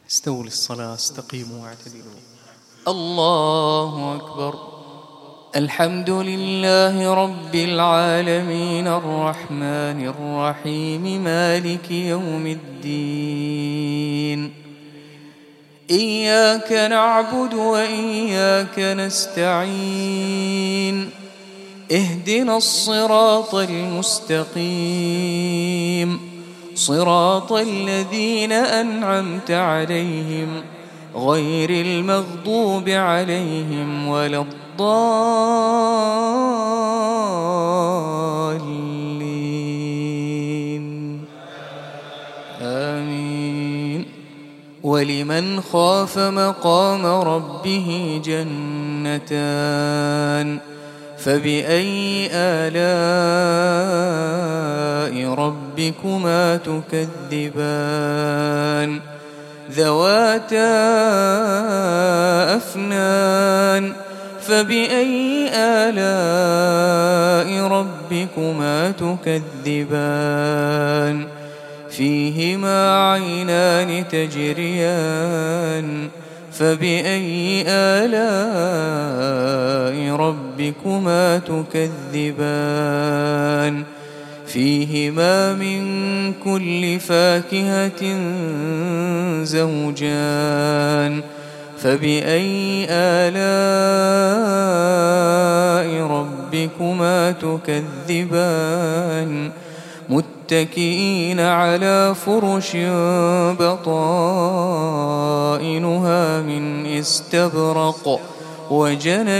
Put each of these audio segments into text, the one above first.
استووا للصلاة، استقيموا واعتدلوا. الله أكبر. الحمد لله رب العالمين الرحمن الرحيم مالك يوم الدين. إياك نعبد وإياك نستعين. اهدنا الصراط المستقيم، صراط الذين أنعمت عليهم غير المغضوب عليهم ولا الضالين. آمين. ولمن خاف مقام ربه جنتان، فبأي آلاء ربكما تكذبان؟ ذواتا أفنان، فبأي آلاء ربكما تكذبان؟ فيهما عينان تجريان، فبأي آلاء ربكما تكذبان؟ فيهما من كل فاكهة زوجان، فبأي آلاء ربكما تكذبان؟ متكئين على فرش بطائنها من استبرق، وجنى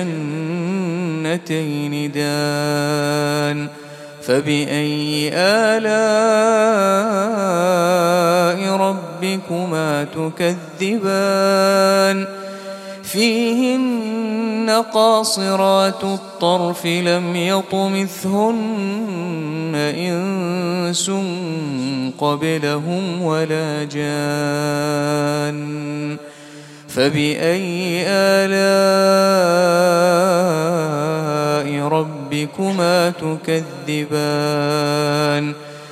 الجنتين دان. فبأي آلاء ربكما تكذبان؟ فيهن قاصرات الطرف لم يطمثهن إنس قبلهم ولا جان. فبأي آلاء ربكما تكذبان؟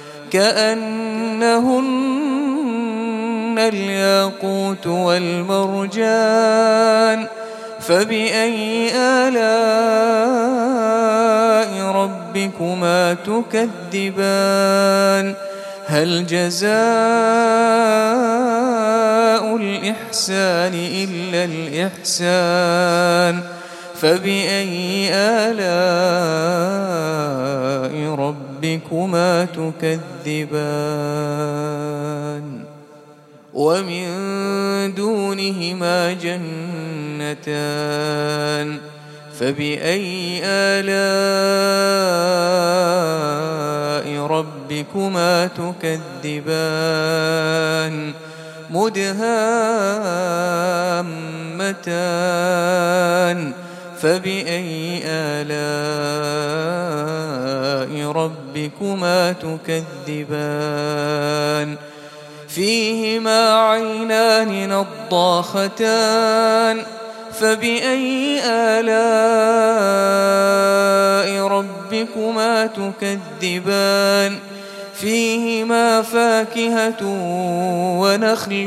كأنهن الياقوت والمرجان. فبأي آلاء ربكما تكذبان؟ هل جزاء الإحسان إلا الإحسان؟ فبأي آلاء ربكما تكذبان؟ ومن دونهما جنتان، فبأي آلاء ربكما تكذبان؟ مدهامتان، فبأي آلاء ربكما تكذبان؟ فيهما عينان نضاختان، فبأي آلاء ربكما تكذبان؟ فيهما فاكهة ونخل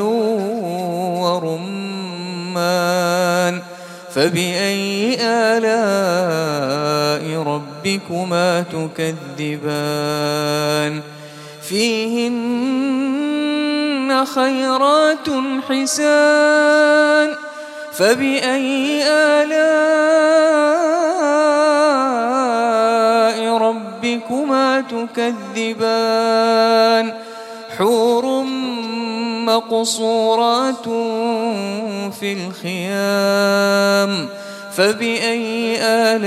ورمان، فبأي آلاء ربكما تكذبان؟ فيهن خيرات حسان، فبأي آلاء ربكما تكذبان؟ حور مقصورات في الخيام، فبأي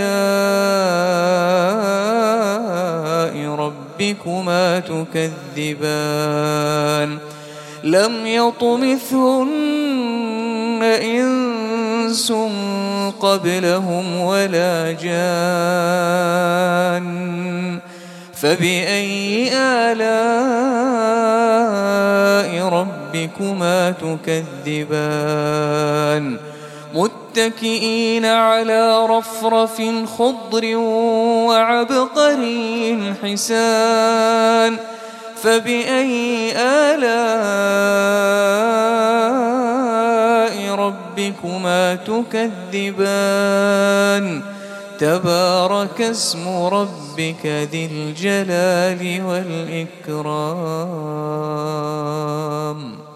آلاء ربكما تكذبان؟ لم يطمثهن إنس قبلهم ولا جان. فبأي آلاء ربكما تكذبان؟ متكئين على رفرف خضر وعبقري حسان، فبأي آلاء ربكما تكذبان تبارك اسم ربك ذي الجلال والإكرام.